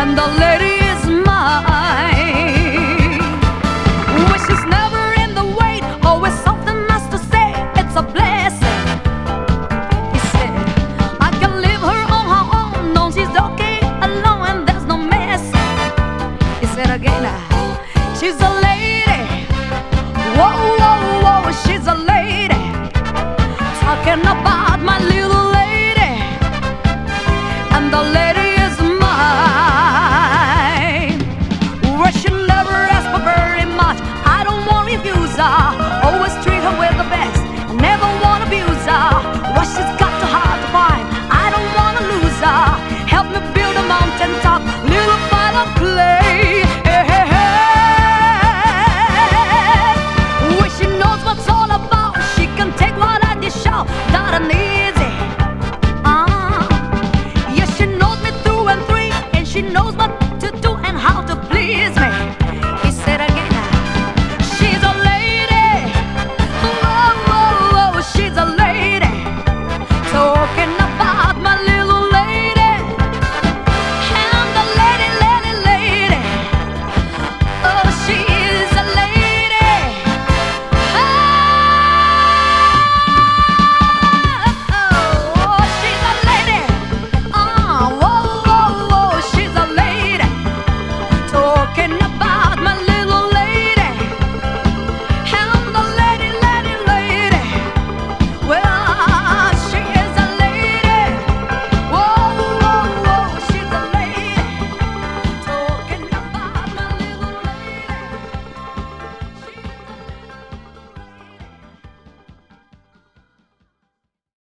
and the lady is mine. Well, she's never in the way, always something nice to say. It's a blessing. He said, I can leave her on her own, no, she's okay alone and there's no mess. He said again, she's a lady. Whoa, whoa, whoa, she's a lady. Talking about my little lady and the lady